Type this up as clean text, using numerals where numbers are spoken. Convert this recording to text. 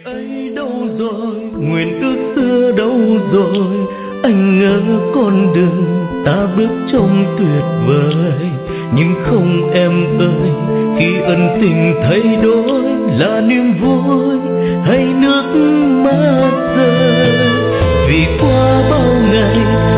ấy đâu rồi, nguyện ước xưa đâu rồi, anh ngỡ con đường ta bước trong tuyệt vời, nhưng không em ơi, khi ân tình thay đổi là niềm vui hay nước mắt rơi. Vì qua bao ngày